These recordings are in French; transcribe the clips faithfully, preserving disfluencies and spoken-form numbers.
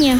campagne.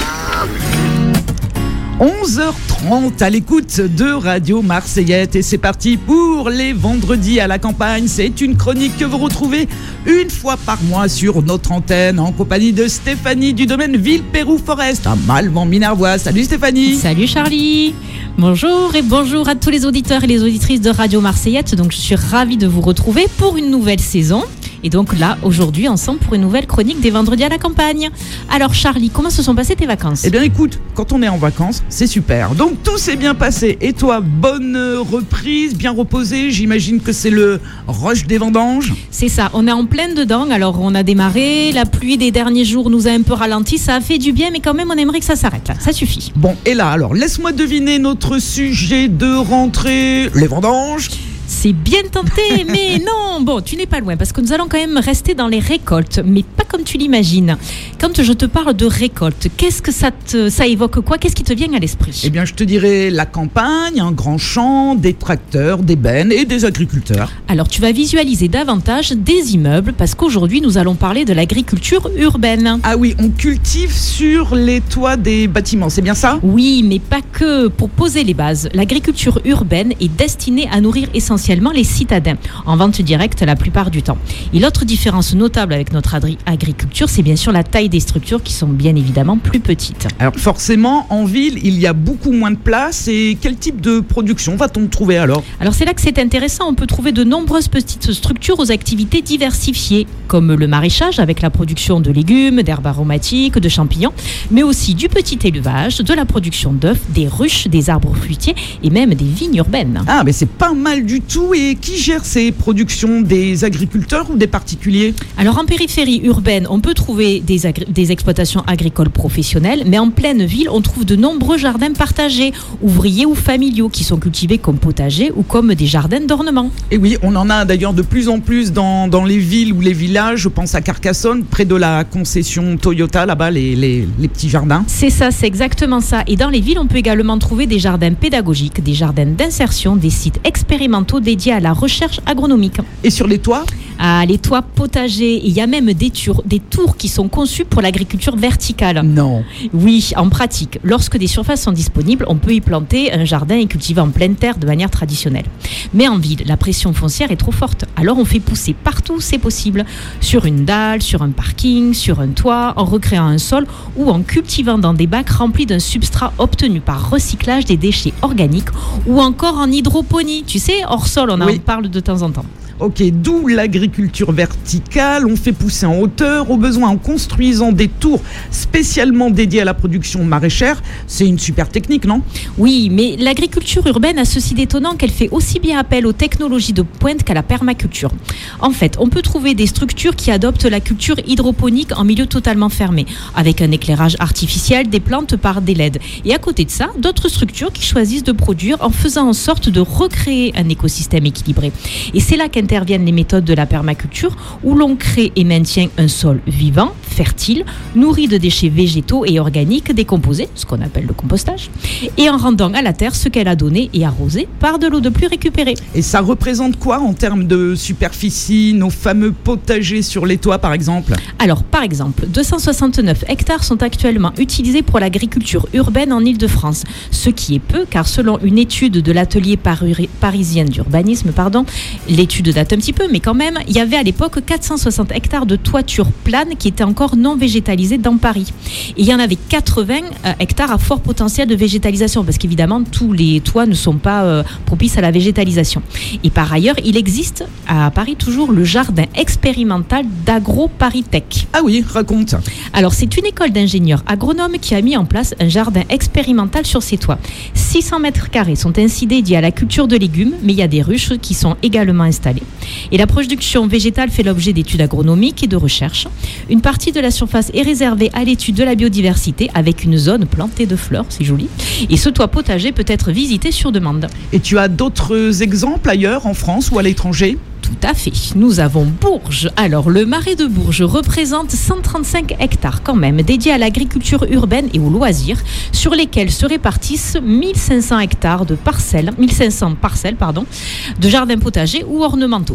onze heures trente à l'écoute de Radio Marseillette et c'est parti pour les vendredis à la campagne. C'est une chronique que vous retrouvez une fois par mois sur notre antenne en compagnie de Stéphanie du domaine Ville-Pérou-Forest à Malvan-Minervois. Salut Stéphanie. Salut Charlie. Bonjour et bonjour à tous les auditeurs et les auditrices de Radio Marseillette. Donc je suis ravie de vous retrouver pour une nouvelle saison. Et donc là, aujourd'hui, ensemble pour une nouvelle chronique des vendredis à la campagne. Alors Charlie, comment se sont passées tes vacances ? Eh bien écoute, quand on est en vacances, c'est super. Donc tout s'est bien passé. Et toi, bonne reprise, bien reposée. J'imagine que c'est le rush des vendanges. C'est ça, on est en pleine dedans. Alors on a démarré, la pluie des derniers jours nous a un peu ralenti. Ça a fait du bien, mais quand même on aimerait que ça s'arrête là. Ça suffit. Bon, et là alors, laisse-moi deviner notre sujet de rentrée, les vendanges. C'est bien tenté, mais non. Bon, tu n'es pas loin parce que nous allons quand même rester dans les récoltes, mais pas comme tu l'imagines. Quand je te parle de récolte, qu'est-ce que ça te, ça évoque quoi ? Qu'est-ce qui te vient à l'esprit ? Eh bien, je te dirais la campagne, un grand champ, des tracteurs, des bennes et des agriculteurs. Alors, tu vas visualiser davantage des immeubles parce qu'aujourd'hui, nous allons parler de l'agriculture urbaine. Ah oui, on cultive sur les toits des bâtiments, c'est bien ça ? Oui, mais pas que. Pour poser les bases, l'agriculture urbaine est destinée à nourrir essentiellement essentiellement les citadins, en vente directe la plupart du temps. Et l'autre différence notable avec notre agri- agriculture, c'est bien sûr la taille des structures qui sont bien évidemment plus petites. Alors forcément, en ville, il y a beaucoup moins de place. Et quel type de production va-t-on trouver alors ? Alors c'est là que c'est intéressant, on peut trouver de nombreuses petites structures aux activités diversifiées, comme le maraîchage avec la production de légumes, d'herbes aromatiques, de champignons, mais aussi du petit élevage, de la production d'œufs, des ruches, des arbres fruitiers et même des vignes urbaines. Ah, mais c'est pas mal du tout. Et qui gère ces productions ? Des agriculteurs ou des particuliers ? Alors en périphérie urbaine, on peut trouver des, agri- des exploitations agricoles professionnelles, mais en pleine ville, on trouve de nombreux jardins partagés, ouvriers ou familiaux, qui sont cultivés comme potagers ou comme des jardins d'ornement. Et oui, on en a d'ailleurs de plus en plus dans, dans les villes ou les villages. Je pense à Carcassonne, près de la concession Toyota, là-bas, les, les, les petits jardins. C'est ça, c'est exactement ça. Et dans les villes, on peut également trouver des jardins pédagogiques, des jardins d'insertion, des sites expérimentaux dédiés à la recherche agronomique. Et sur les toits ? Ah, les toits potagers. Il y a même des, tours, des tours qui sont conçus pour l'agriculture verticale. Non. Oui, en pratique. Lorsque des surfaces sont disponibles, on peut y planter un jardin et cultiver en pleine terre de manière traditionnelle. Mais en ville, la pression foncière est trop forte. Alors on fait pousser partout où c'est possible. Sur une dalle, sur un parking, sur un toit, en recréant un sol ou en cultivant dans des bacs remplis d'un substrat obtenu par recyclage des déchets organiques ou encore en hydroponie. Tu sais, hors sol, on en Oui. parle de temps en temps. Ok, d'où l'agriculture verticale, on fait pousser en hauteur, au besoin en construisant des tours spécialement dédiées à la production maraîchère. C'est une super technique, non ? Oui, mais l'agriculture urbaine a ceci d'étonnant qu'elle fait aussi bien appel aux technologies de pointe qu'à la permaculture. En fait, on peut trouver des structures qui adoptent la culture hydroponique en milieu totalement fermé, avec un éclairage artificiel des plantes par des L E D. Et à côté de ça, d'autres structures qui choisissent de produire en faisant en sorte de recréer un écosystème équilibré. Et c'est là qu'elle interviennent les méthodes de la permaculture où l'on crée et maintient un sol vivant, fertile, nourri de déchets végétaux et organiques décomposés, ce qu'on appelle le compostage, et en rendant à la terre ce qu'elle a donné et arrosé par de l'eau de pluie récupérée. Et ça représente quoi en termes de superficie, nos fameux potagers sur les toits par exemple ? Alors par exemple, deux cent soixante-neuf hectares sont actuellement utilisés pour l'agriculture urbaine en Île-de-France, ce qui est peu car selon une étude de l'atelier pari- parisien d'urbanisme, pardon, l'étude date un petit peu, mais quand même, il y avait à l'époque quatre cent soixante hectares de toitures planes qui étaient encore non végétalisées dans Paris. Et il y en avait quatre-vingts hectares à fort potentiel de végétalisation, parce qu'évidemment, tous les toits ne sont pas euh, propices à la végétalisation. Et par ailleurs, il existe à Paris toujours le jardin expérimental d'AgroParisTech. Ah oui, raconte. Alors, c'est une école d'ingénieurs agronomes qui a mis en place un jardin expérimental sur ses toits. six cents mètres carrés sont ainsi dédiés à la culture de légumes, mais il y a des ruches qui sont également installées. Et la production végétale fait l'objet d'études agronomiques et de recherche. Une partie de la surface est réservée à l'étude de la biodiversité avec une zone plantée de fleurs, c'est joli. Et ce toit potager peut être visité sur demande. Et tu as d'autres exemples ailleurs, en France ou à l'étranger ? Tout à fait. Nous avons Bourges. Alors, le marais de Bourges représente cent trente-cinq hectares quand même, dédiés à l'agriculture urbaine et aux loisirs, sur lesquels se répartissent mille cinq cents hectares de parcelles, mille cinq cents parcelles, pardon, de jardins potagers ou ornementaux.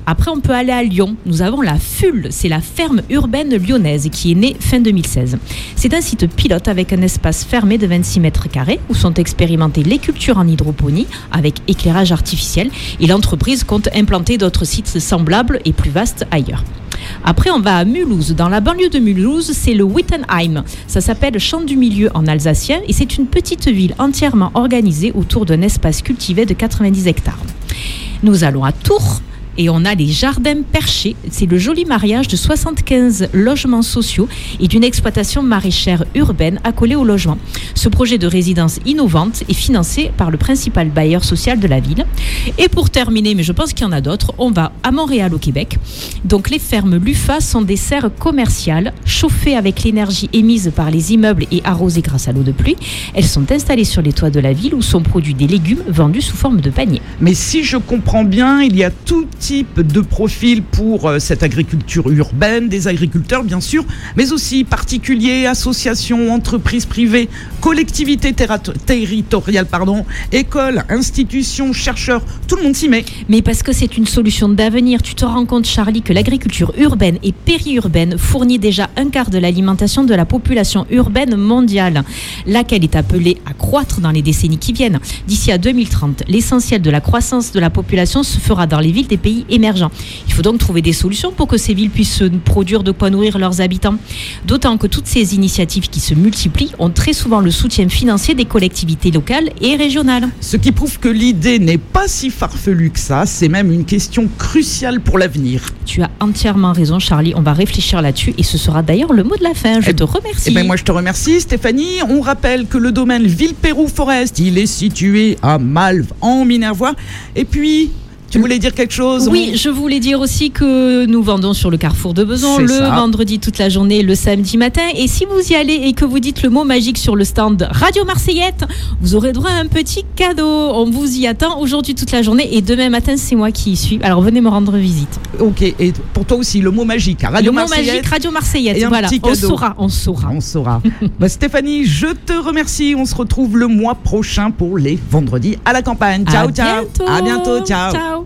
Après, on peut aller à Lyon. Nous avons la F U L, c'est la ferme urbaine lyonnaise qui est née fin deux mille seize. C'est un site pilote avec un espace fermé de vingt-six mètres carrés où sont expérimentées les cultures en hydroponie avec éclairage artificiel. Et l'entreprise compte implanter d'autres sites semblables et plus vastes ailleurs. Après, on va à Mulhouse. Dans la banlieue de Mulhouse, c'est le Wittenheim. Ça s'appelle Champ du Milieu en alsacien et c'est une petite ville entièrement organisée autour d'un espace cultivé de quatre-vingt-dix hectares. Nous allons à Tours. Et on a les Jardins Perchés. C'est le joli mariage de soixante-quinze logements sociaux et d'une exploitation maraîchère urbaine accolée au logement. Ce projet de résidence innovante est financé par le principal bailleur social de la ville. Et pour terminer, mais je pense qu'il y en a d'autres, on va à Montréal au Québec. Donc les fermes Lufa sont des serres commerciales chauffées avec l'énergie émise par les immeubles et arrosées grâce à l'eau de pluie. Elles sont installées sur les toits de la ville où sont produits des légumes vendus sous forme de paniers. Mais si je comprends bien, il y a tout type de profil pour euh, cette agriculture urbaine, des agriculteurs bien sûr, mais aussi particuliers, associations, entreprises privées, collectivités terra- territoriales, pardon, écoles, institutions, chercheurs, tout le monde s'y met. Mais parce que c'est une solution d'avenir, tu te rends compte, Charlie, que l'agriculture urbaine et périurbaine fournit déjà un quart de l'alimentation de la population urbaine mondiale, laquelle est appelée à croître dans les décennies qui viennent. D'ici à deux mille trente, l'essentiel de la croissance de la population se fera dans les villes des pays émergents. Il faut donc trouver des solutions pour que ces villes puissent produire de quoi nourrir leurs habitants. D'autant que toutes ces initiatives qui se multiplient ont très souvent le soutien financier des collectivités locales et régionales. Ce qui prouve que l'idée n'est pas si farfelue que ça, c'est même une question cruciale pour l'avenir. Tu as entièrement raison, Charlie, on va réfléchir là-dessus et ce sera d'ailleurs le mot de la fin. Je et, te remercie. Et ben moi je te remercie, Stéphanie. On rappelle que le domaine Villepérou-Forest, il est situé à Malves en Minervois. Et puis... Tu voulais dire quelque chose? Oui, on... je voulais dire aussi que nous vendons sur le carrefour de Besançon le ça. vendredi toute la journée, le samedi matin. Et si vous y allez et que vous dites le mot magique sur le stand Radio Marseillette, vous aurez droit à un petit cadeau. On vous y attend aujourd'hui toute la journée et demain matin, c'est moi qui y suis. Alors venez me rendre visite. Ok, et pour toi aussi, le mot magique, Radio le Marseillette. Le mot magique, Radio Marseillette. Et un voilà, petit on cadeau. saura, on saura. On saura. bah, Stéphanie, je te remercie. On se retrouve le mois prochain pour les vendredis à la campagne. Ciao, à ciao. Bientôt. À bientôt, ciao. Ciao.